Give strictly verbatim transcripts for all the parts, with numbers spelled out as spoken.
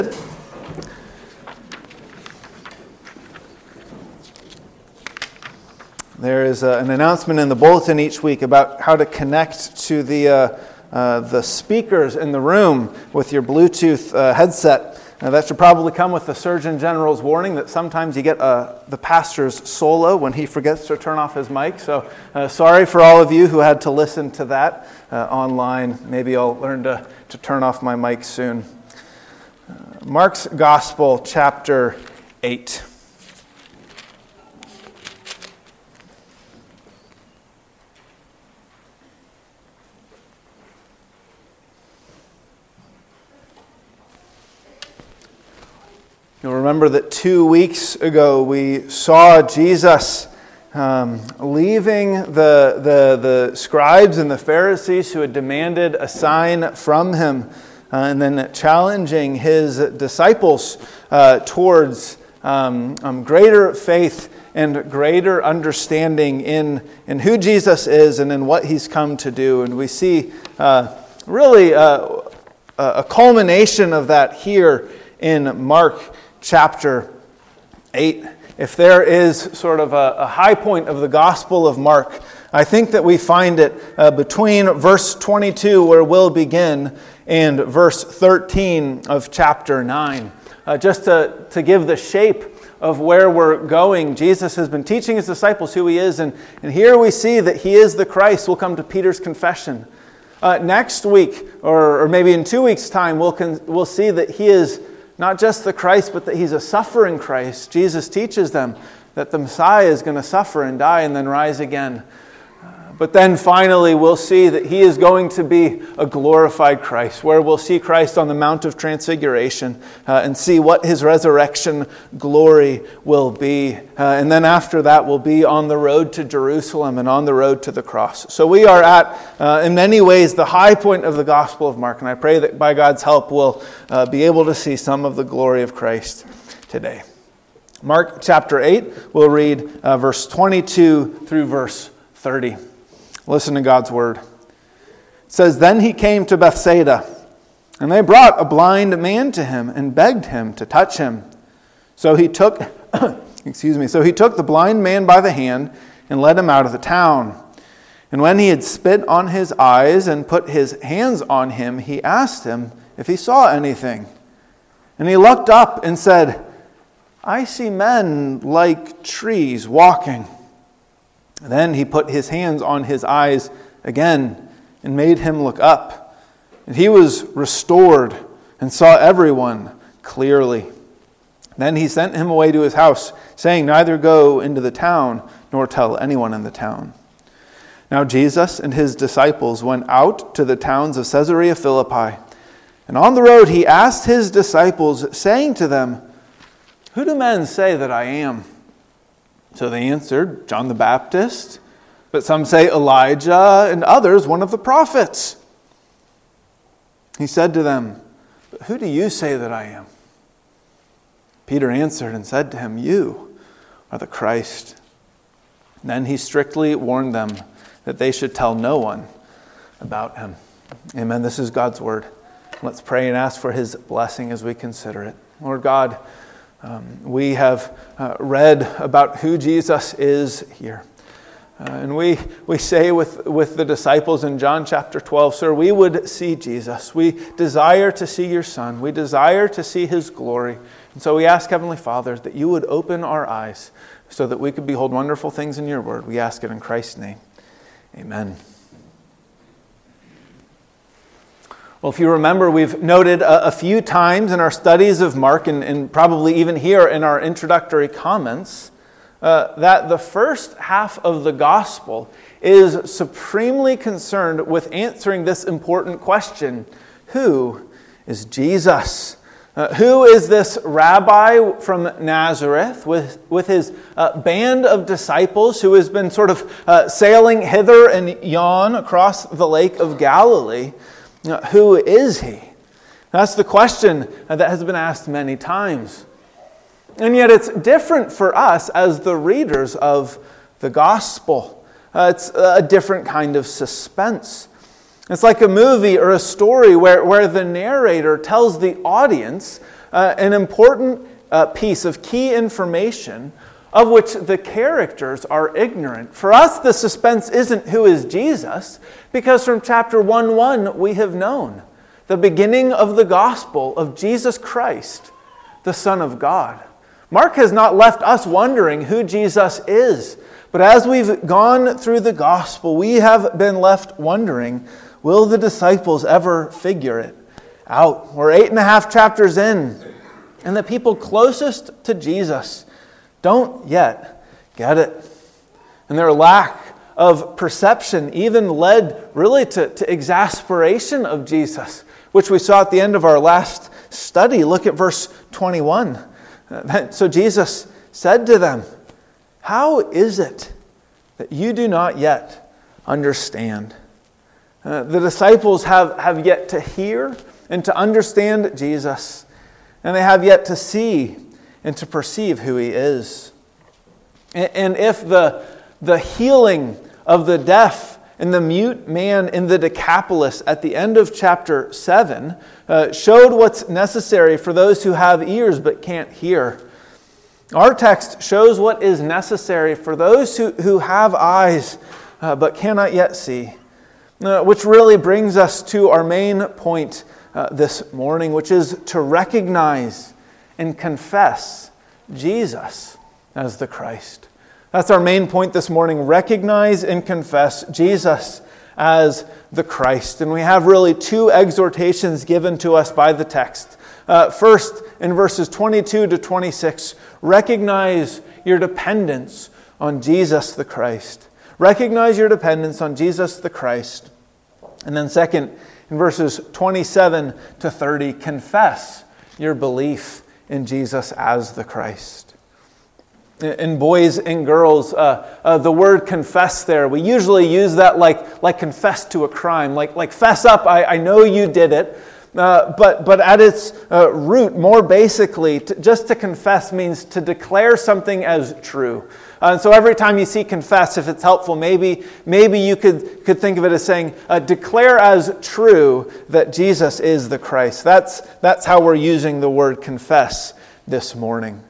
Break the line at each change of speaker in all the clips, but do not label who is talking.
There is uh, an announcement in the bulletin each week about how to connect to the uh, uh, the speakers in the room with your Bluetooth uh, headset. Now, that should probably come with the Surgeon General's warning that sometimes you get uh, the pastor's solo when he forgets to turn off his mic. So uh, sorry for all of you who had to listen to that uh, online. Maybe I'll learn to, to turn off my mic soon. Uh, Mark's Gospel, chapter eight. You'll remember that two weeks ago we saw Jesus um, leaving the, the, the scribes and the Pharisees who had demanded a sign from him, uh, and then challenging his disciples uh, towards um, um, greater faith and greater understanding in, in who Jesus is and in what he's come to do. And we see uh, really uh, a culmination of that here in Mark chapter eight. If there is sort of a, a high point of the Gospel of Mark, I think that we find it uh, between verse twenty-two, where we'll begin, and verse thirteen of chapter nine. Uh, just to, to give the shape of where we're going, Jesus has been teaching his disciples who he is, and, and here we see that he is the Christ. We'll come to Peter's confession. Uh, next week, or, or maybe in two weeks' time, we'll, con- we'll see that he is not just the Christ, but that he's a suffering Christ. Jesus teaches them that the Messiah is going to suffer and die and then rise again. But then finally we'll see that he is going to be a glorified Christ, where we'll see Christ on the Mount of Transfiguration uh, and see what his resurrection glory will be. Uh, and then after that we'll be on the road to Jerusalem and on the road to the cross. So we are at, uh, in many ways, the high point of the Gospel of Mark. And I pray that by God's help we'll uh, be able to see some of the glory of Christ today. Mark chapter eight, we'll read uh, verse twenty-two through verse thirty. Listen to God's word. It says, "Then he came to Bethsaida, and they brought a blind man to him and begged him to touch him. So he took, excuse me, so he took the blind man by the hand and led him out of the town. And when he had spit on his eyes and put his hands on him, he asked him if he saw anything. And he looked up and said, 'I see men like trees walking.' Then he put his hands on his eyes again and made him look up. And he was restored and saw everyone clearly. Then he sent him away to his house, saying, 'Neither go into the town nor tell anyone in the town.' Now Jesus and his disciples went out to the towns of Caesarea Philippi. And on the road he asked his disciples, saying to them, 'Who do men say that I am?' So they answered, 'John the Baptist, but some say Elijah, and others one of the prophets.' He said to them, 'But who do you say that I am?' Peter answered and said to him, 'You are the Christ.' Then he strictly warned them that they should tell no one about him." Amen. This is God's word. Let's pray and ask for his blessing as we consider it. Lord God, Um, we have uh, read about who Jesus is here. Uh, and we we say with, with the disciples in John chapter twelve, "Sir, we would see Jesus. We desire to see your Son. We desire to see his glory." And so we ask, Heavenly Father, that you would open our eyes so that we could behold wonderful things in your word. We ask it in Christ's name. Amen. Well, if you remember, we've noted a, a few times in our studies of Mark, and, and probably even here in our introductory comments, uh, that the first half of the gospel is supremely concerned with answering this important question: who is Jesus? Uh, who is this rabbi from Nazareth with, with his uh, band of disciples who has been sort of uh, sailing hither and yon across the Lake of Galilee? Uh, who is he? That's the question that has been asked many times. And yet it's different for us as the readers of the gospel. Uh, it's a different kind of suspense. It's like a movie or a story where, where the narrator tells the audience uh, an important uh, piece of key information of which the characters are ignorant. For us, the suspense isn't who is Jesus, because from chapter one one we have known the beginning of the gospel of Jesus Christ, the Son of God. Mark has not left us wondering who Jesus is, but as we've gone through the gospel, we have been left wondering, will the disciples ever figure it out? We're eight and a half chapters in, and the people closest to Jesus don't yet get it. And their lack of perception even led really to, to exasperation of Jesus, which we saw at the end of our last study. Look at verse twenty-one. So Jesus said to them, "How is it that you do not yet understand?" Uh, the disciples have, have yet to hear and to understand Jesus, and they have yet to see and to perceive who he is. And, and if the, the healing of the deaf and the mute man in the Decapolis at the end of chapter seven uh, showed what's necessary for those who have ears but can't hear, our text shows what is necessary for those who, who have eyes uh, but cannot yet see. Uh, which really brings us to our main point uh, this morning, which is to recognize and confess Jesus as the Christ. That's our main point this morning. Recognize and confess Jesus as the Christ. And we have really two exhortations given to us by the text. Uh, first, in verses twenty-two to twenty-six, recognize your dependence on Jesus the Christ. Recognize your dependence on Jesus the Christ. And then second, in verses twenty-seven to thirty, confess your belief in Jesus as the Christ. In boys and girls, uh, uh, the word confess there, we usually use that like, like confess to a crime, like, like fess up, I, I know you did it. Uh, but, but at its uh, root, more basically, to, just to confess means to declare something as true. Uh, and so every time you see confess, if it's helpful, maybe maybe you could, could think of it as saying, uh, declare as true that Jesus is the Christ. That's, that's how we're using the word confess this morning.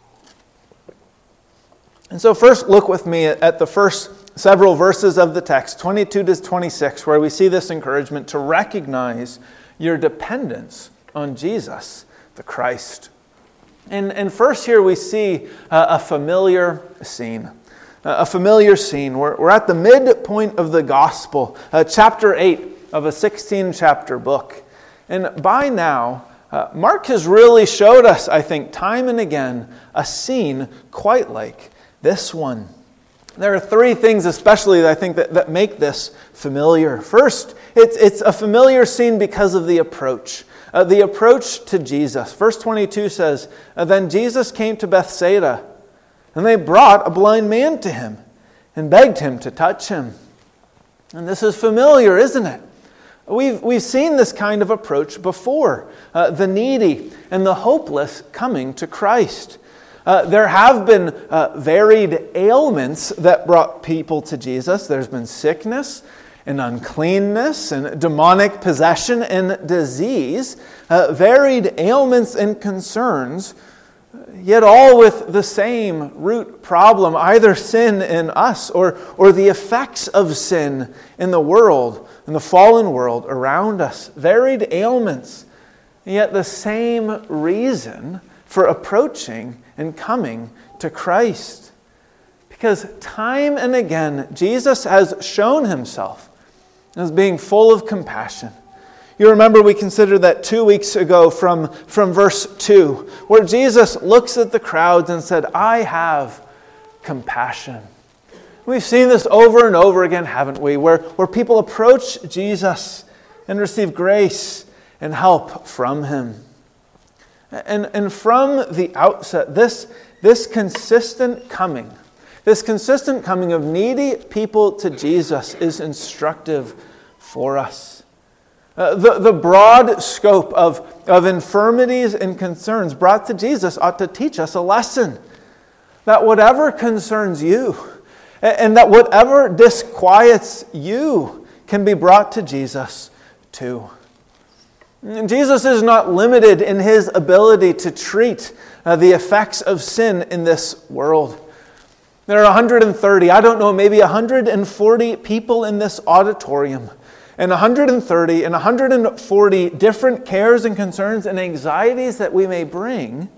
And so first look with me at, at the first several verses of the text, twenty-two to twenty-six, where we see this encouragement to recognize your dependence on Jesus, the Christ. And, and first here we see uh, a familiar scene. Uh, a familiar scene. We're, we're at the midpoint of the gospel, uh, chapter eight of a sixteen-chapter book. And by now, uh, Mark has really showed us, I think, time and again, a scene quite like this one. There are three things especially that I think that, that make this familiar. First, it's, it's a familiar scene because of the approach. Uh, the approach to Jesus. Verse twenty-two says, "Then Jesus came to Bethsaida, and they brought a blind man to him and begged him to touch him." And this is familiar, isn't it? We've, we've seen this kind of approach before. Uh, the needy and the hopeless coming to Christ. Uh, there have been uh, varied ailments that brought people to Jesus. There's been sickness and uncleanness and demonic possession and disease. Uh, varied ailments and concerns, yet all with the same root problem, either sin in us or, or the effects of sin in the world, in the fallen world around us. Varied ailments, yet the same reason for approaching and coming to Christ. Because time and again, Jesus has shown himself as being full of compassion. You remember we considered that two weeks ago from, from verse two, where Jesus looks at the crowds and said, "I have compassion." We've seen this over and over again, haven't we? Where, where people approach Jesus and receive grace and help from him. And, and from the outset, this, this consistent coming, this consistent coming of needy people to Jesus is instructive for us. Uh, the, the broad scope of, of infirmities and concerns brought to Jesus ought to teach us a lesson. That whatever concerns you, and that whatever disquiets you, can be brought to Jesus too. Jesus is not limited in his ability to treat uh, the effects of sin in this world. There are one hundred thirty, I don't know, maybe one hundred forty people in this auditorium. And one hundred thirty and one hundred forty different cares and concerns and anxieties that we may bring.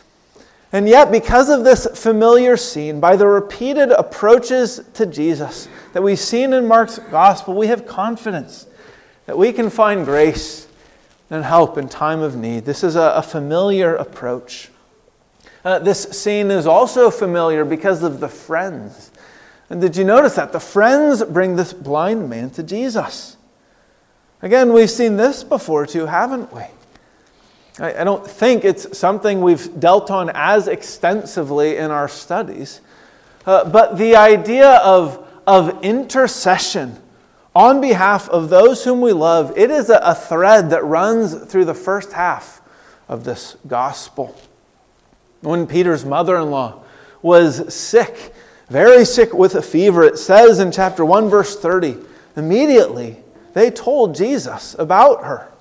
And yet, because of this familiar scene, by the repeated approaches to Jesus that we've seen in Mark's gospel, we have confidence that we can find grace and help in time of need. This is a, a familiar approach. Uh, this scene is also familiar because of the friends. And did you notice that? The friends bring this blind man to Jesus. Again, we've seen this before too, haven't we? I, I don't think it's something we've dealt on as extensively in our studies. Uh, but the idea of, of intercession on behalf of those whom we love, it is a, a thread that runs through the first half of this gospel. When Peter's mother-in-law was sick, very sick with a fever, it says in chapter one, verse thirty, immediately they told Jesus about her.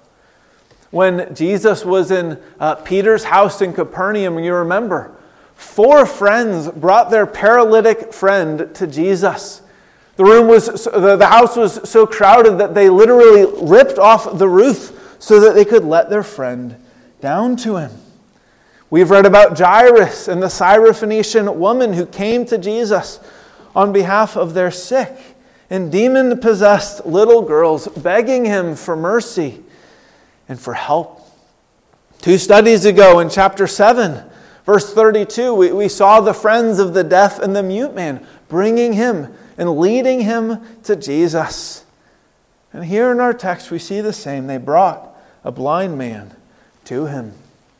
When Jesus was in uh, Peter's house in Capernaum, you remember, four friends brought their paralytic friend to Jesus. The room was, the house was so crowded that they literally ripped off the roof so that they could let their friend down to him. We've read about Jairus and the Syrophoenician woman who came to Jesus on behalf of their sick and demon-possessed little girls, begging him for mercy and for help. Two studies ago in chapter seven, verse thirty-two, we, we saw the friends of the deaf and the mute man bringing him and leading him to Jesus. And here in our text we see the same. They brought a blind man to him.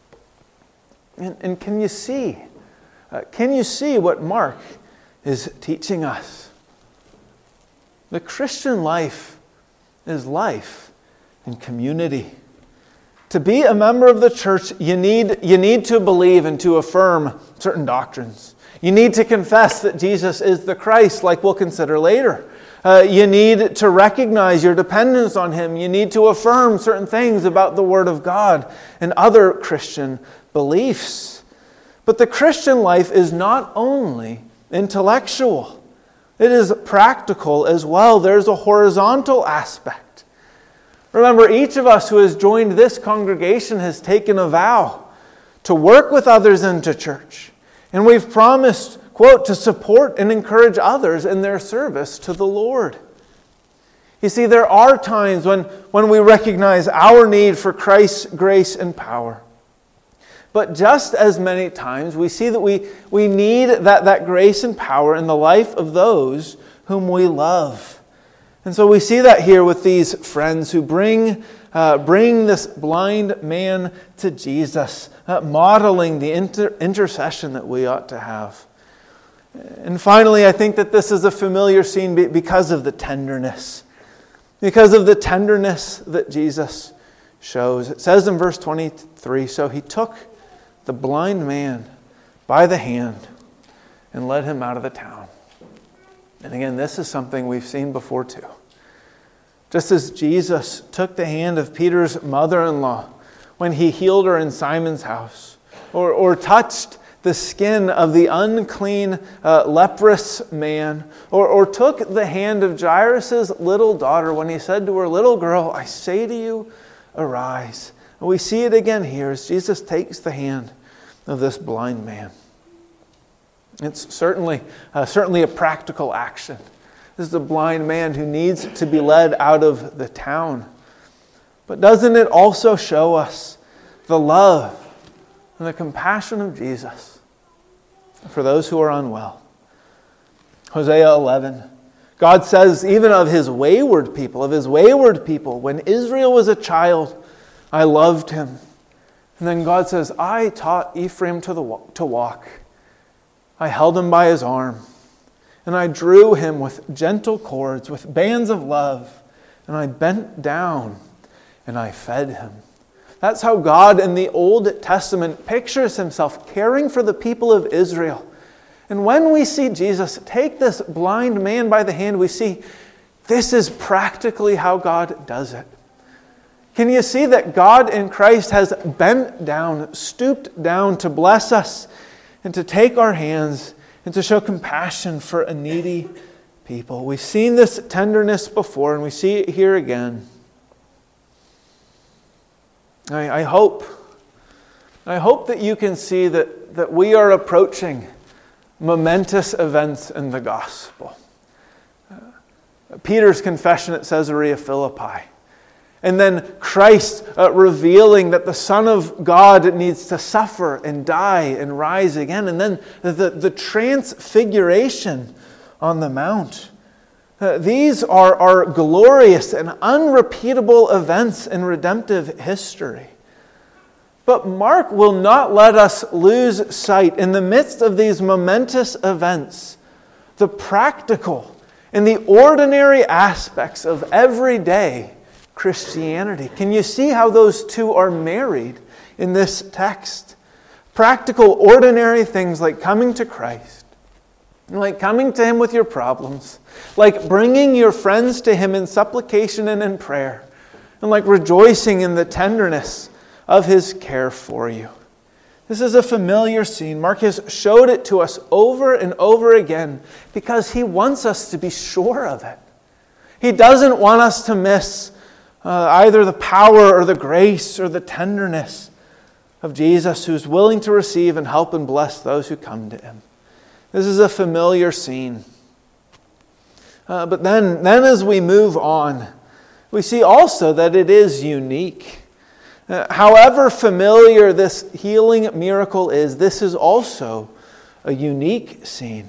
And, and can you see, uh, can you see what Mark is teaching us? The Christian life is life in community. To be a member of the church, you need, you need to believe and to affirm certain doctrines. You need to confess that Jesus is the Christ, like we'll consider later. Uh, you need to recognize your dependence on Him. You need to affirm certain things about the Word of God and other Christian beliefs. But the Christian life is not only intellectual. It is practical as well. There's a horizontal aspect. Remember, each of us who has joined this congregation has taken a vow to work with others into church. And we've promised, quote, to support and encourage others in their service to the Lord. You see, there are times when, when we recognize our need for Christ's grace and power. But just as many times, we see that we, we need that, that grace and power in the life of those whom we love. And so we see that here with these friends who bring, uh, bring this blind man to Jesus, uh, modeling the inter- intercession that we ought to have. And finally, I think that this is a familiar scene because of the tenderness. Because of the tenderness that Jesus shows. It says in verse twenty-three, so he took the blind man by the hand and led him out of the town. And again, this is something we've seen before too. Just as Jesus took the hand of Peter's mother-in-law when he healed her in Simon's house, or, or touched the skin of the unclean, uh, leprous man, or, or took the hand of Jairus' little daughter when he said to her, little girl, I say to you, arise. And we see it again here as Jesus takes the hand of this blind man. It's certainly, uh, certainly a practical action. This is a blind man who needs to be led out of the town. But doesn't it also show us the love and the compassion of Jesus for those who are unwell? Hosea eleven. God says even of His wayward people, of His wayward people, when Israel was a child, I loved him. And then God says, I taught Ephraim to, the, to walk. I held him by his arm. And I drew him with gentle cords, with bands of love. And I bent down and I fed him. That's how God in the Old Testament pictures Himself caring for the people of Israel. And when we see Jesus take this blind man by the hand, we see this is practically how God does it. Can you see that God in Christ has bent down, stooped down to bless us and to take our hands and to show compassion for a needy people? We've seen this tenderness before, and we see it here again. I, I hope, I hope that you can see that, that we are approaching momentous events in the gospel. Uh, Peter's confession at Caesarea Philippi. And then Christ uh, revealing that the Son of God needs to suffer and die and rise again. And then the, the transfiguration on the Mount. Uh, these are, are glorious and unrepeatable events in redemptive history. But Mark will not let us lose sight, in the midst of these momentous events, the practical and the ordinary aspects of everyday Christianity. Can you see how those two are married in this text? Practical, ordinary things like coming to Christ, like coming to Him with your problems, like bringing your friends to Him in supplication and in prayer, and like rejoicing in the tenderness of His care for you. This is a familiar scene. Mark has showed it to us over and over again because he wants us to be sure of it. He doesn't want us to miss uh, either the power or the grace or the tenderness of Jesus, who's willing to receive and help and bless those who come to Him. This is a familiar scene. Uh, but then, then as we move on, we see also that it is unique. Uh, however familiar this healing miracle is, this is also a unique scene.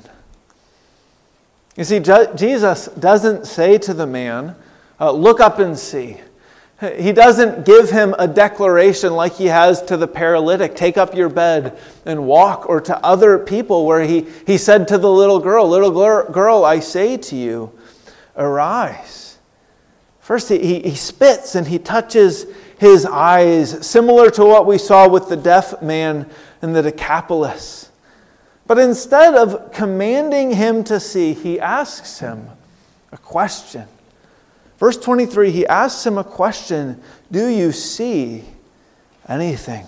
You see, Je- Jesus doesn't say to the man, uh, look up and see. He doesn't give him a declaration like he has to the paralytic, take up your bed and walk, or to other people where he, he said to the little girl, little girl, I say to you, arise. First he, he spits and he touches his eyes, similar to what we saw with the deaf man in the Decapolis. But instead of commanding him to see, he asks him a question. Verse twenty-three, he asks him a question, do you see anything?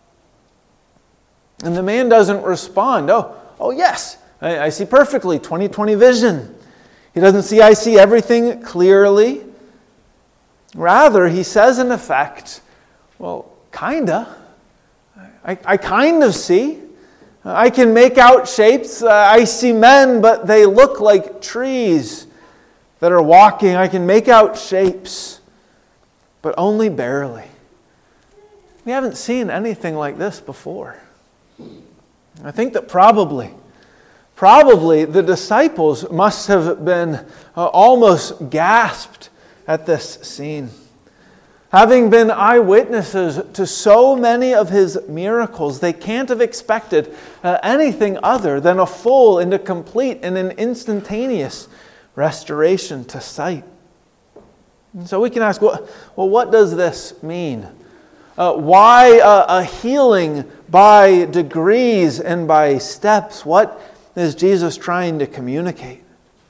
And the man doesn't respond, oh, oh yes, I, I see perfectly, twenty twenty vision. He doesn't see, I see everything clearly. Rather, he says in effect, well, kinda. I, I kind of see. I can make out shapes. Uh, I see men, but they look like trees that are walking. I can make out shapes, but only barely. We haven't seen anything like this before. I think that probably, probably the disciples must have been uh, almost gasped at this scene. Having been eyewitnesses to so many of His miracles, they can't have expected uh, anything other than a full and a complete and an instantaneous restoration to sight. And so we can ask, well, well what does this mean? Uh, why uh, a healing by degrees and by steps? What is Jesus trying to communicate?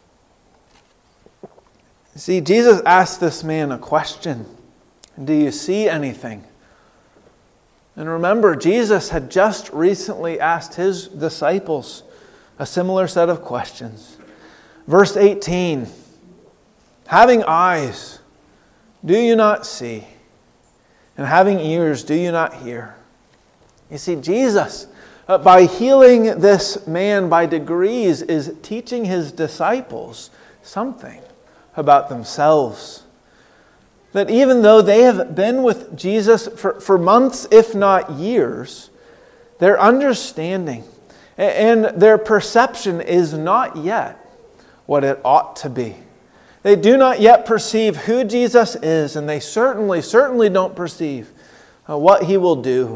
See, Jesus asked this man a question. Do you see anything? And remember, Jesus had just recently asked His disciples a similar set of questions. Verse eighteen, having eyes, do you not see? And having ears, do you not hear? You see, Jesus, uh, by healing this man by degrees, is teaching His disciples something about themselves. That even though they have been with Jesus for, for months, if not years, their understanding and their perception is not yet what it ought to be. They do not yet perceive who Jesus is, and they certainly, certainly don't perceive uh, what He will do.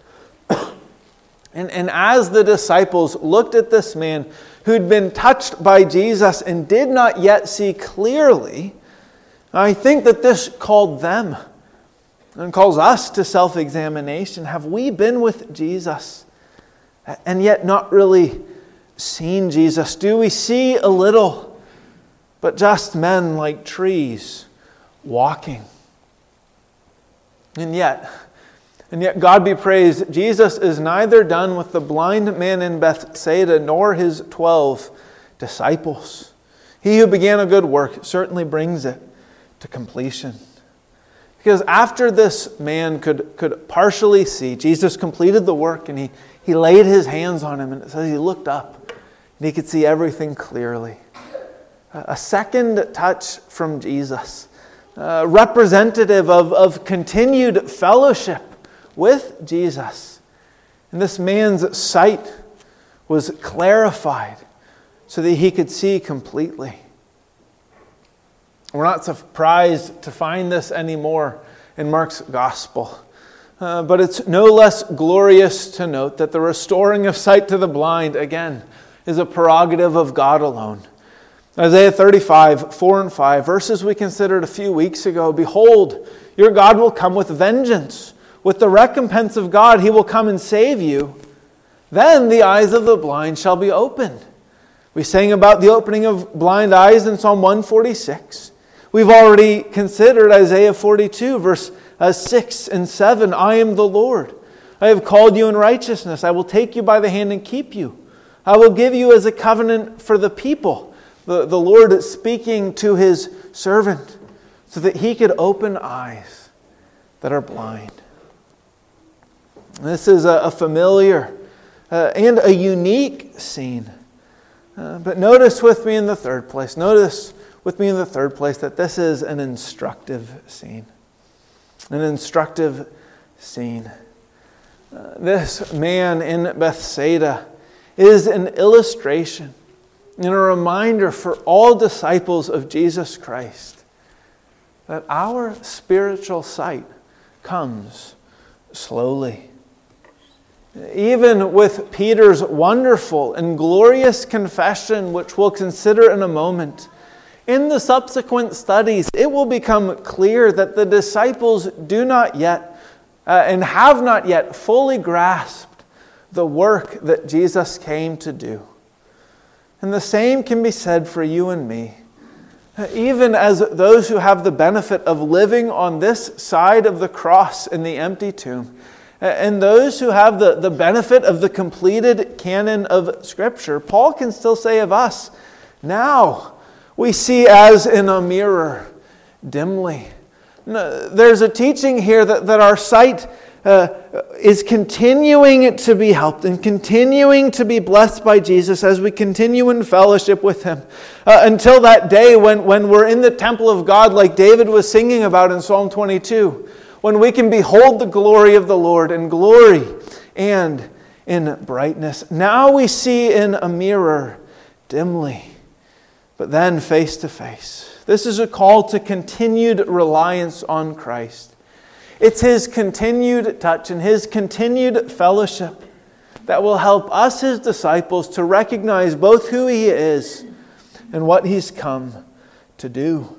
and, and as the disciples looked at this man who'd been touched by Jesus and did not yet see clearly, I think that this called them and calls us to self-examination. Have we been with Jesus and yet not really seen Jesus? Do we see a little, but just men like trees walking? And yet, and yet God be praised, Jesus is neither done with the blind man in Bethsaida nor his twelve disciples. He who began a good work certainly brings it to completion. Because after this man could, could partially see, Jesus completed the work and he, he laid his hands on him, and it says he looked up and he could see everything clearly. A second touch from Jesus, uh, representative of, of continued fellowship with Jesus. And this man's sight was clarified so that he could see completely. We're not surprised to find this anymore in Mark's gospel. Uh, but it's no less glorious to note that the restoring of sight to the blind, again, is a prerogative of God alone. Isaiah thirty-five, four and five, verses we considered a few weeks ago. Behold, your God will come with vengeance. With the recompense of God, he will come and save you. Then the eyes of the blind shall be opened. We sang about the opening of blind eyes in Psalm one forty-six. We've already considered Isaiah forty-two, verse six and seven. I am the Lord. I have called you in righteousness. I will take you by the hand and keep you. I will give you as a covenant for the people. The, the Lord speaking to his servant so that he could open eyes that are blind. This is a, a familiar uh, and a unique scene. Uh, but notice with me in the third place, notice with me in the third place that this is an instructive scene. An instructive scene. Uh, this man in Bethsaida is an illustration and a reminder for all disciples of Jesus Christ that our spiritual sight comes slowly. Even with Peter's wonderful and glorious confession, which we'll consider in a moment, in the subsequent studies, it will become clear that the disciples do not yet uh, and have not yet fully grasped the work that Jesus came to do. And the same can be said for you and me. Even as those who have the benefit of living on this side of the cross in the empty tomb, and those who have the, the benefit of the completed canon of Scripture, Paul can still say of us, now we see as in a mirror, dimly. There's a teaching here that, that our sight uh, is continuing to be helped and continuing to be blessed by Jesus as we continue in fellowship with him. Uh, until that day when, when we're in the temple of God like David was singing about in Psalm twenty-two. When we can behold the glory of the Lord in glory and in brightness. Now we see in a mirror dimly, but then face to face. This is a call to continued reliance on Christ. It's his continued touch and his continued fellowship that will help us, his disciples, to recognize both who he is and what he's come to do.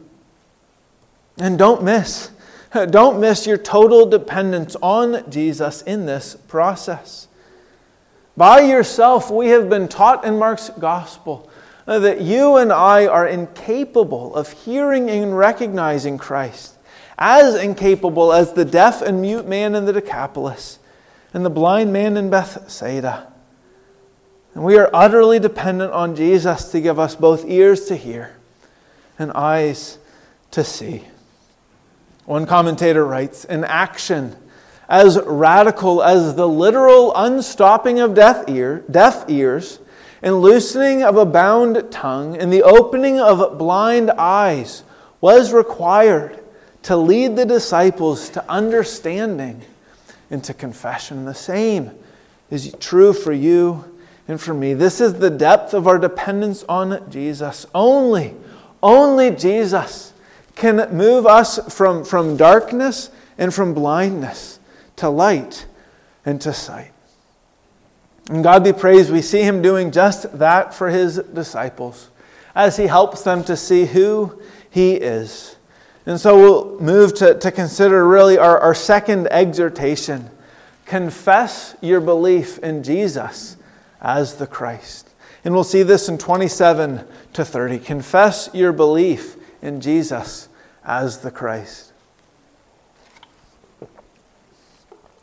And don't miss, don't miss your total dependence on Jesus in this process. By yourself, we have been taught in Mark's gospel that you and I are incapable of hearing and recognizing Christ, as incapable as the deaf and mute man in the Decapolis and the blind man in Bethsaida. And we are utterly dependent on Jesus to give us both ears to hear and eyes to see. One commentator writes, an action as radical as the literal unstopping of deaf, ear, deaf ears and loosening of a bound tongue and the opening of blind eyes was required to lead the disciples to understanding and to confession. The same is true for you and for me. This is the depth of our dependence on Jesus. Only, only Jesus can move us from, from darkness and from blindness to light and to sight. And God be praised, we see him doing just that for his disciples as he helps them to see who he is. And so we'll move to, to consider really our, our second exhortation. Confess your belief in Jesus as the Christ. And we'll see this in twenty-seven to thirty. Confess your belief in Jesus as the Christ.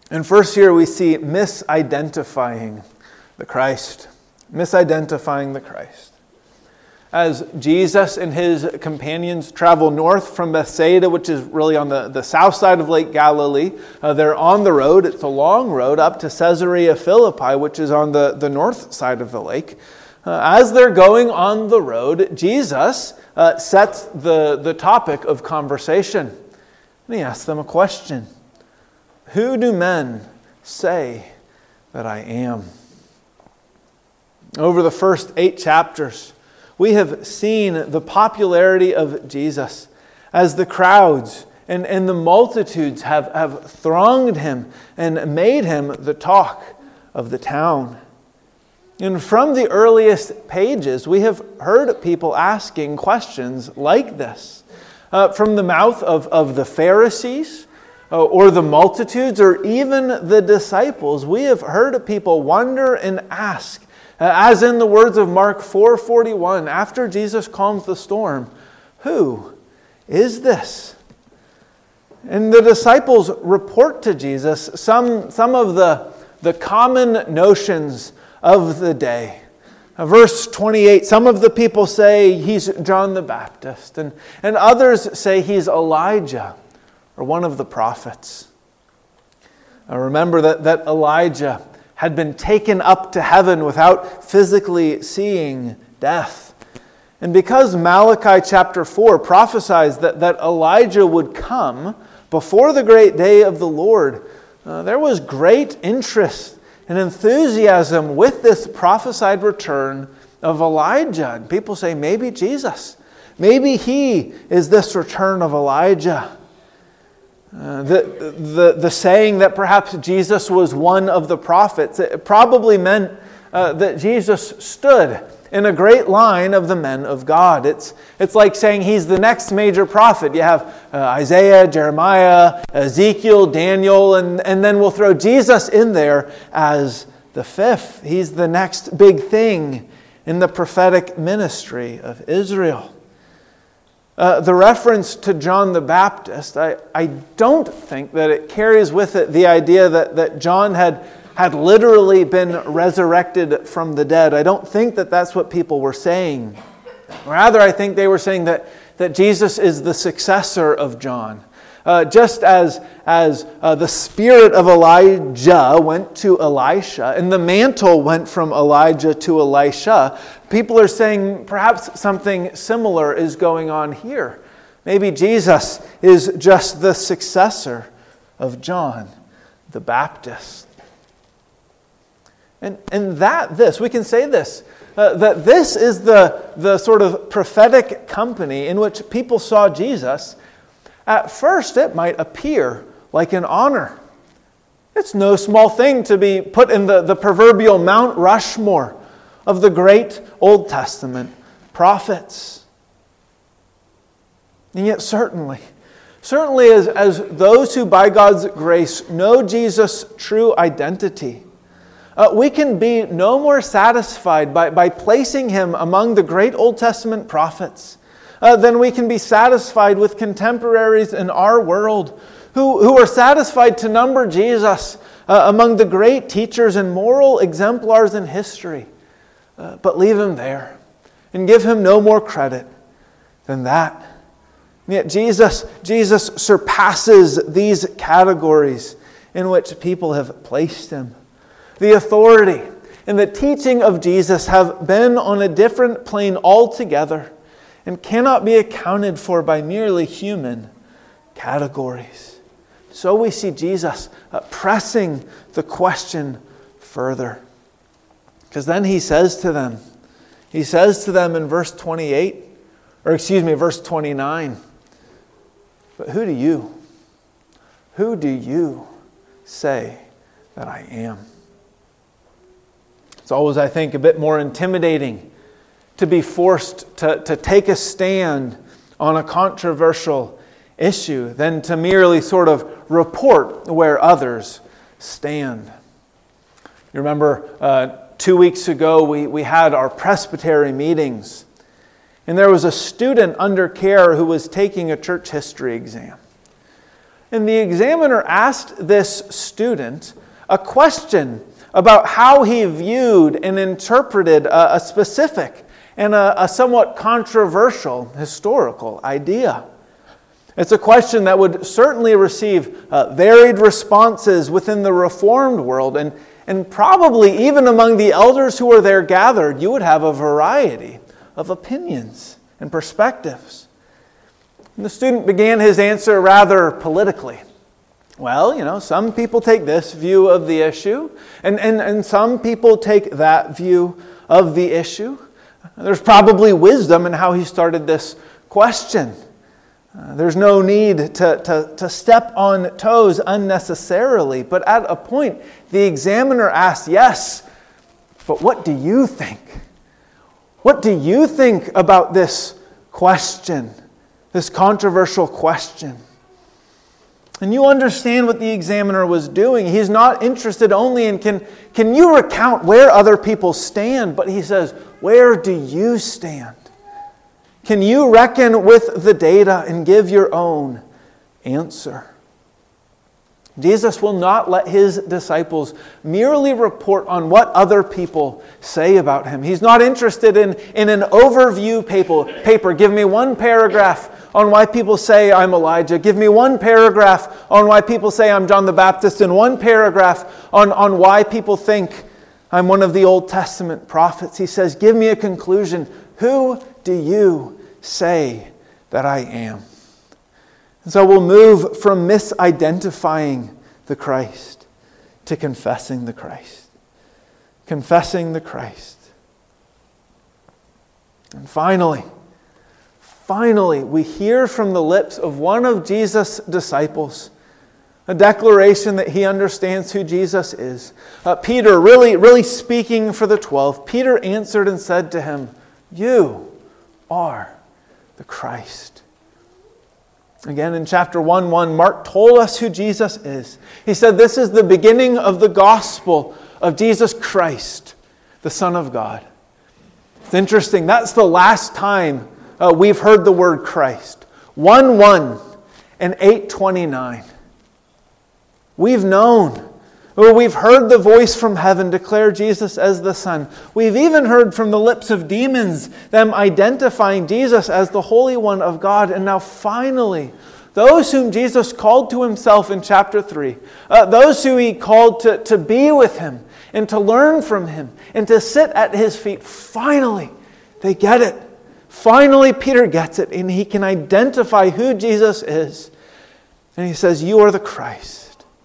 And first here we see misidentifying the Christ. Misidentifying the Christ. As Jesus and his companions travel north from Bethsaida, which is really on the, the south side of Lake Galilee, uh, they're on the road. It's a long road up to Caesarea Philippi, which is on the, the north side of the lake. Uh, as they're going on the road, Jesus uh, sets the, the topic of conversation. And he asks them a question. Who do men say that I am? Over the first eight chapters, we have seen the popularity of Jesus as the crowds and, and the multitudes have, have thronged him and made him the talk of the town. And from the earliest pages, we have heard people asking questions like this. Uh, from the mouth of, of the Pharisees uh, or the multitudes or even the disciples, we have heard people wonder and ask, Uh, as in the words of Mark four forty-one, after Jesus calms the storm, who is this? And the disciples report to Jesus some, some of the, the common notions of the day. Uh, verse twenty-eight, some of the people say he's John the Baptist, and, and others say he's Elijah or one of the prophets. Uh, remember that, that Elijah had been taken up to heaven without physically seeing death. And because Malachi chapter four prophesies that, that Elijah would come before the great day of the Lord, uh, there was great interest and enthusiasm with this prophesied return of Elijah. And people say, maybe Jesus, maybe he is this return of Elijah. Uh, the, the, the saying that perhaps Jesus was one of the prophets, it probably meant uh, that Jesus stood in a great line of the men of God. It's, it's like saying he's the next major prophet. You have uh, Isaiah, Jeremiah, Ezekiel, Daniel, and, and then we'll throw Jesus in there as the fifth. He's the next big thing in the prophetic ministry of Israel. Uh, the reference to John the Baptist, I, I don't think that it carries with it the idea that, that John had, had literally been resurrected from the dead. I don't think that that's what people were saying. Rather, I think they were saying that, that Jesus is the successor of John. Uh, just as, as uh, the spirit of Elijah went to Elisha and the mantle went from Elijah to Elisha, people are saying perhaps something similar is going on here. Maybe Jesus is just the successor of John the Baptist. And, and that, this, we can say this, uh, that this is the, the sort of prophetic company in which people saw Jesus. At first, it might appear like an honor. It's no small thing to be put in the, the proverbial Mount Rushmore of the great Old Testament prophets. And yet certainly, certainly as, as those who by God's grace know Jesus' true identity, uh, we can be no more satisfied by, by placing him among the great Old Testament prophets Uh, then we can be satisfied with contemporaries in our world who, who are satisfied to number Jesus uh, among the great teachers and moral exemplars in history, uh, but leave him there and give him no more credit than that. And yet Jesus, Jesus surpasses these categories in which people have placed him. The authority and the teaching of Jesus have been on a different plane altogether, and cannot be accounted for by merely human categories. So we see Jesus uh, pressing the question further. Because then he says to them, he says to them in verse twenty-eight, or excuse me, verse twenty-nine, but who do you, who do you say that I am? It's always, I think, a bit more intimidating to be forced to, to take a stand on a controversial issue than to merely sort of report where others stand. You remember uh, two weeks ago we, we had our presbytery meetings, and there was a student under care who was taking a church history exam. And the examiner asked this student a question about how he viewed and interpreted a, a specific and a, a somewhat controversial historical idea. It's a question that would certainly receive uh, varied responses within the Reformed world, and, and probably even among the elders who were there gathered, you would have a variety of opinions and perspectives. And the student began his answer rather politically. Well, you know, some people take this view of the issue, and, and, and some people take that view of the issue. There's probably wisdom in how he started this question. Uh, there's no need to, to, to step on toes unnecessarily, but at a point, the examiner asked, yes, but what do you think? What do you think about this question, this controversial question? And you understand what the examiner was doing. He's not interested only in can, can you recount where other people stand, but he says, where do you stand? Can you reckon with the data and give your own answer? Jesus will not let his disciples merely report on what other people say about him. He's not interested in, in an overview paper, paper. Give me one paragraph on why people say I'm Elijah. Give me one paragraph on why people say I'm John the Baptist, and one paragraph on, on why people think I'm one of the Old Testament prophets. He says, give me a conclusion. Who do you say that I am? And so we'll move from misidentifying the Christ to confessing the Christ. Confessing the Christ. And finally, finally, we hear from the lips of one of Jesus' disciples a declaration that he understands who Jesus is. Uh, Peter, really, really speaking for the twelve, Peter answered and said to him, you are the Christ. Again, in chapter one one, Mark told us who Jesus is. He said this is the beginning of the gospel of Jesus Christ, the Son of God. It's interesting. That's the last time uh, we've heard the word Christ. one one and eight twenty-nine. We've known, or we've heard the voice from heaven declare Jesus as the Son. We've even heard from the lips of demons them identifying Jesus as the Holy One of God. And now finally, those whom Jesus called to himself in chapter three, uh, those who he called to, to be with him and to learn from him and to sit at his feet, finally, they get it. Finally, Peter gets it, and he can identify who Jesus is. And he says, you are the Christ.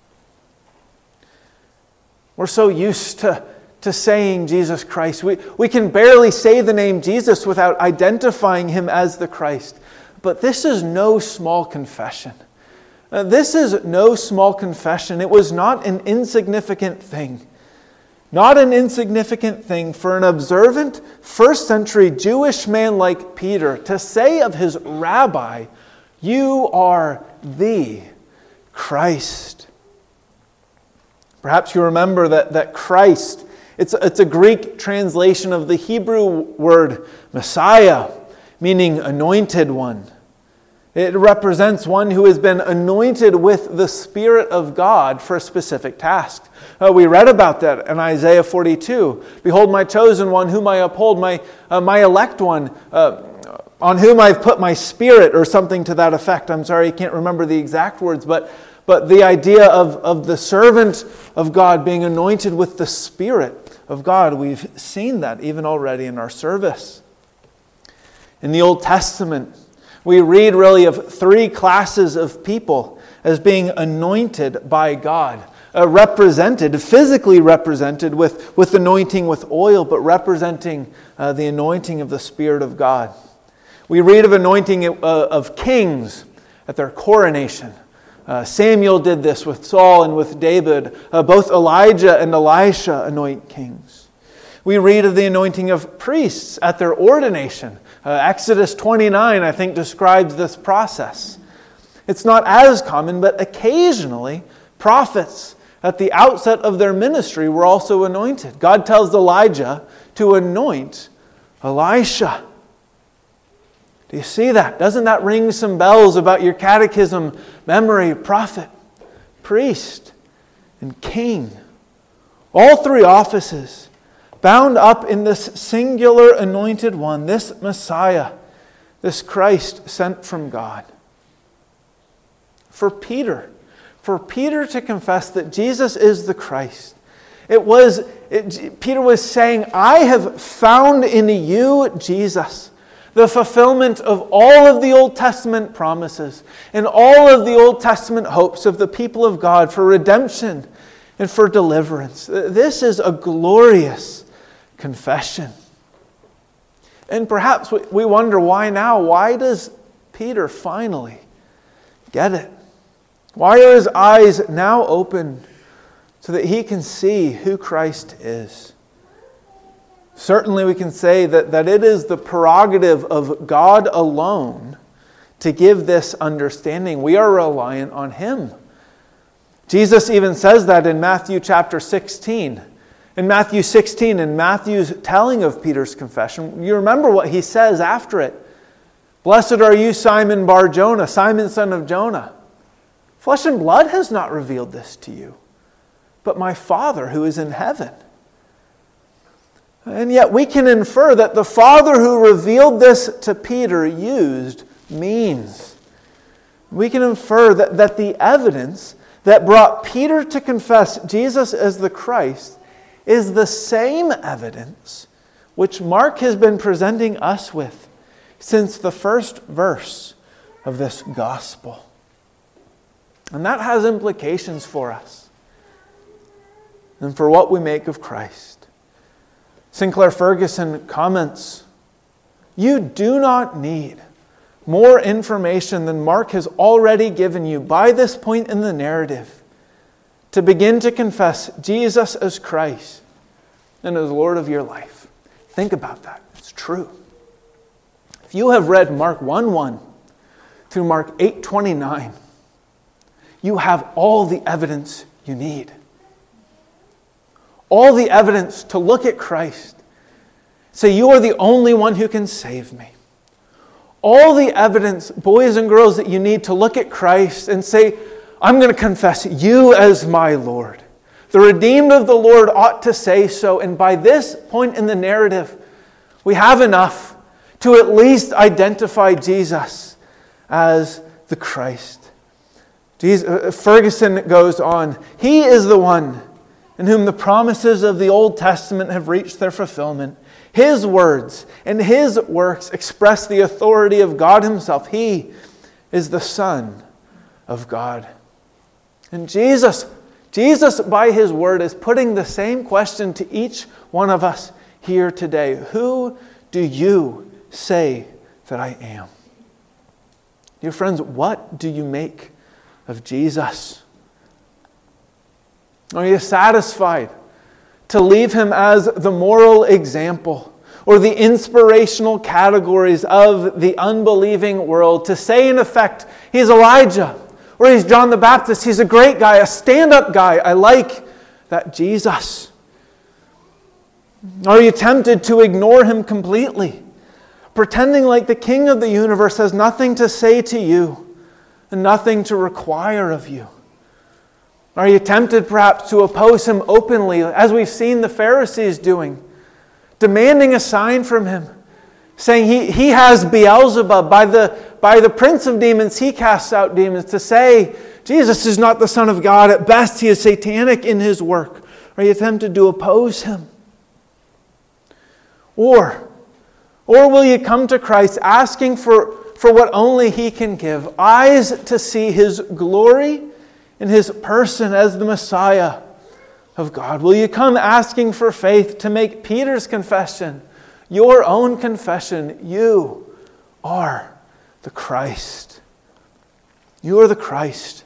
We're so used to, to saying Jesus Christ. We, we can barely say the name Jesus without identifying him as the Christ. But this is no small confession. Uh, this is no small confession. It was not an insignificant thing. Not an insignificant thing for an observant first century Jewish man like Peter to say of his rabbi, you are the Christ. Perhaps you remember that, that Christ, it's, it's a Greek translation of the Hebrew word Messiah, meaning anointed one. It represents one who has been anointed with the Spirit of God for a specific task. Uh, we read about that in Isaiah forty-two. Behold my chosen one, whom I uphold, my, uh, my elect one, uh, on whom I've put my Spirit, or something to that effect. I'm sorry, I can't remember the exact words, but But the idea of, of the servant of God being anointed with the Spirit of God, we've seen that even already in our service. In the Old Testament, we read really of three classes of people as being anointed by God. Uh, represented, physically represented with, with anointing with oil, but representing uh, the anointing of the Spirit of God. We read of anointing uh, of kings at their coronation. Uh, Samuel did this with Saul and with David. Uh, both Elijah and Elisha anoint kings. We read of the anointing of priests at their ordination. Uh, Exodus twenty-nine, I think, describes this process. It's not as common, but occasionally prophets at the outset of their ministry were also anointed. God tells Elijah to anoint Elisha. Do you see that? Doesn't that ring some bells about your catechism, memory, prophet, priest, and king? All three offices bound up in this singular anointed one, this Messiah, this Christ sent from God. For Peter, for Peter to confess that Jesus is the Christ, it was, it, Peter was saying, I have found in you, Jesus, the fulfillment of all of the Old Testament promises and all of the Old Testament hopes of the people of God for redemption and for deliverance. This is a glorious confession. And perhaps we wonder why now? Why does Peter finally get it? Why are his eyes now open so that he can see who Christ is? Certainly we can say that, that it is the prerogative of God alone to give this understanding. We are reliant on Him. Jesus even says that in Matthew chapter sixteen. In Matthew sixteen, in Matthew's telling of Peter's confession, you remember what he says after it. Blessed are you, Simon Bar-Jonah, Simon son of Jonah. Flesh and blood has not revealed this to you, but my Father who is in heaven. And yet we can infer that the Father who revealed this to Peter used means. We can infer that, that the evidence that brought Peter to confess Jesus as the Christ is the same evidence which Mark has been presenting us with since the first verse of this gospel. And that has implications for us and for what we make of Christ. Sinclair Ferguson comments, you do not need more information than Mark has already given you by this point in the narrative to begin to confess Jesus as Christ and as Lord of your life. Think about that. It's true. If you have read Mark one one through Mark eight twenty-nine, you have all the evidence you need. All the evidence to look at Christ. Say, you are the only one who can save me. All the evidence, boys and girls, that you need to look at Christ and say, I'm going to confess you as my Lord. The redeemed of the Lord ought to say so. And by this point in the narrative, we have enough to at least identify Jesus as the Christ. Jesus, Ferguson goes on, He is the one in whom the promises of the Old Testament have reached their fulfillment. His words and His works express the authority of God Himself. He is the Son of God. And Jesus, Jesus by His word is putting the same question to each one of us here today. Who do you say that I am? Dear friends, what do you make of Jesus? Are you satisfied to leave Him as the moral example or the inspirational categories of the unbelieving world? To say in effect, He's Elijah or He's John the Baptist, He's a great guy, a stand-up guy. I like that Jesus. Are you tempted to ignore Him completely, pretending like the King of the universe has nothing to say to you and nothing to require of you? Are you tempted perhaps to oppose Him openly, as we've seen the Pharisees doing, demanding a sign from Him, saying he, he has Beelzebub, by the, by the prince of demons He casts out demons, to say Jesus is not the Son of God, at best He is satanic in His work? Are you tempted to oppose Him? Or, or will you come to Christ asking for For what only He can give, eyes to see His glory in His person as the Messiah of God? Will you come asking for faith to make Peter's confession your own confession? You are the Christ. You are the Christ.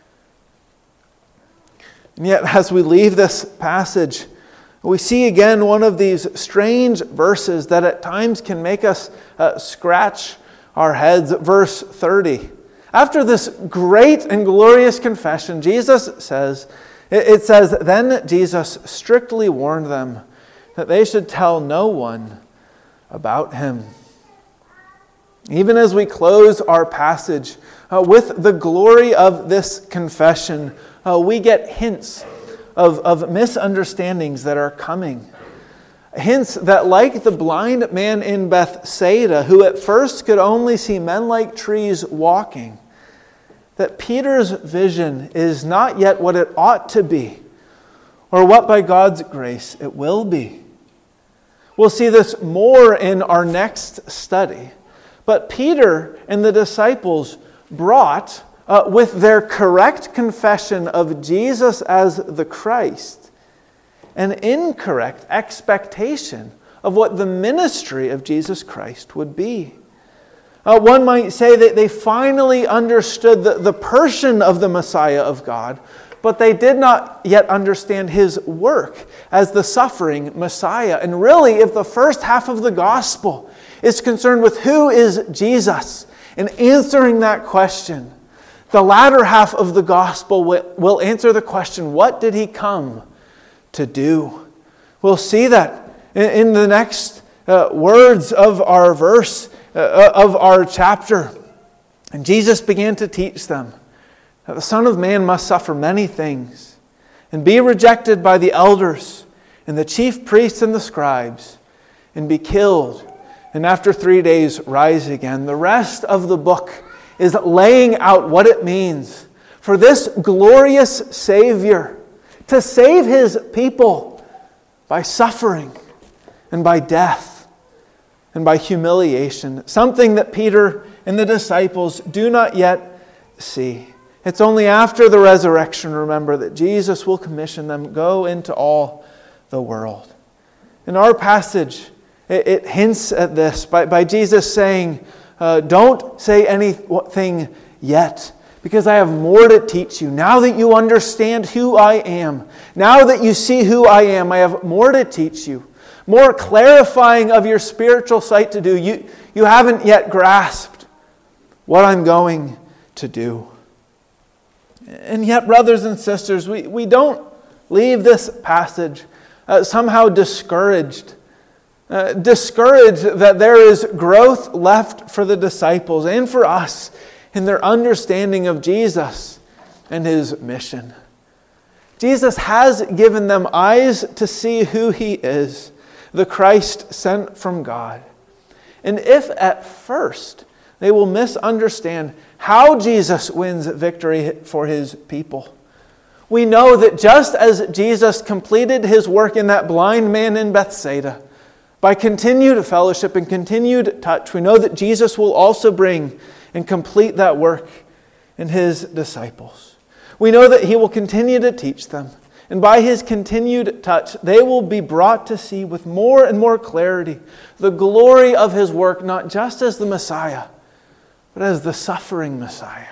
And yet, as we leave this passage, we see again one of these strange verses that at times can make us uh, scratch our heads. Verse thirty. After this great and glorious confession, Jesus says, it says, then Jesus strictly warned them that they should tell no one about Him. Even as we close our passage uh, with the glory of this confession, uh, we get hints of, of misunderstandings that are coming. Hints that, like the blind man in Bethsaida, who at first could only see men like trees walking, that Peter's vision is not yet what it ought to be, or what by God's grace it will be. We'll see this more in our next study. But Peter and the disciples brought, uh, with their correct confession of Jesus as the Christ, an incorrect expectation of what the ministry of Jesus Christ would be. Uh, one might say that they finally understood the, the person of the Messiah of God, but they did not yet understand his work as the suffering Messiah. And really, if the first half of the gospel is concerned with who is Jesus and answering that question, the latter half of the gospel will, will answer the question, what did he come to do? We'll see that in, in the next uh, words of our verse, uh, of our chapter. And Jesus began to teach them that the Son of Man must suffer many things and be rejected by the elders and the chief priests and the scribes and be killed, and after three days rise again. The rest of the book is laying out what it means for this glorious Savior to save his people by suffering and by death and by humiliation, something that Peter and the disciples do not yet see. It's only after the resurrection, remember, that Jesus will commission them, go into all the world. In our passage, it, it hints at this by, by Jesus saying, uh, don't say anything yet, because I have more to teach you. Now that you understand who I am, now that you see who I am, I have more to teach you, more clarifying of your spiritual sight to do. You, you haven't yet grasped what I'm going to do. And yet, brothers and sisters, we, we don't leave this passage uh, somehow discouraged. Uh, discouraged that there is growth left for the disciples and for us in their understanding of Jesus and his mission. Jesus has given them eyes to see who he is, the Christ sent from God. And if at first they will misunderstand how Jesus wins victory for his people, we know that just as Jesus completed his work in that blind man in Bethsaida, by continued fellowship and continued touch, we know that Jesus will also bring and complete that work in his disciples. We know that he will continue to teach them, and by his continued touch, they will be brought to see with more and more clarity the glory of his work, not just as the Messiah, but as the suffering Messiah.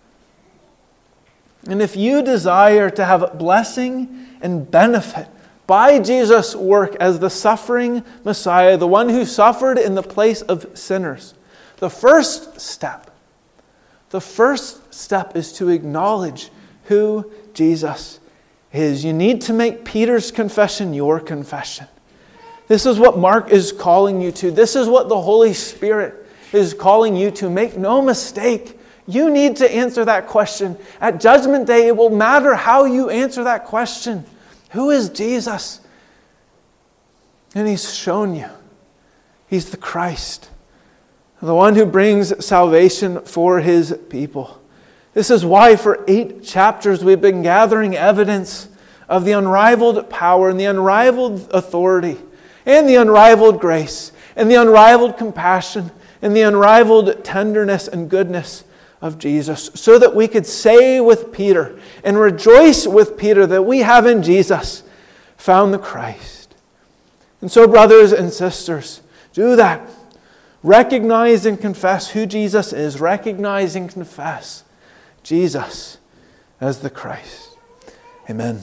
And if you desire to have blessing and benefit by Jesus' work as the suffering Messiah, the one who suffered in the place of sinners, the first step, the first step is to acknowledge who Jesus is. You need to make Peter's confession your confession. This is what Mark is calling you to. This is what the Holy Spirit is calling you to. Make no mistake. You need to answer that question. At Judgment Day, it will matter how you answer that question. Who is Jesus? And he's shown you. He's the Christ, the one who brings salvation for his people. This is why for eight chapters we've been gathering evidence of the unrivaled power and the unrivaled authority and the unrivaled grace and the unrivaled compassion and the unrivaled tenderness and goodness of Jesus, so that we could say with Peter and rejoice with Peter that we have in Jesus found the Christ. And so, brothers and sisters, do that. Recognize and confess who Jesus is. Recognize and confess Jesus as the Christ. Amen.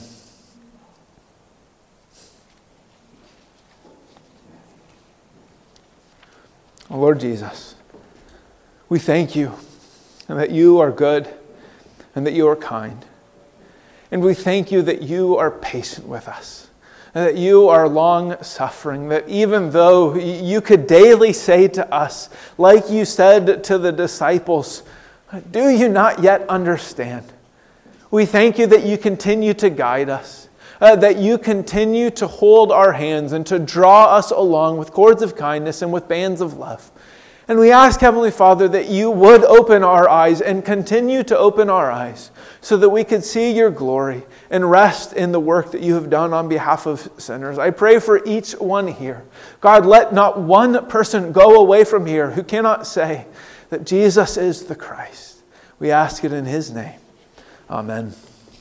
Oh, Lord Jesus, we thank you and that you are good and that you are kind. And we thank you that you are patient with us. that you are long-suffering, that even though you could daily say to us, like you said to the disciples, do you not yet understand? We thank you that you continue to guide us, uh, that you continue to hold our hands and to draw us along with cords of kindness and with bands of love. And we ask, Heavenly Father, that you would open our eyes and continue to open our eyes so that we could see your glory and rest in the work that you have done on behalf of sinners. I pray for each one here. God, let not one person go away from here who cannot say that Jesus is the Christ. We ask it in his name. Amen.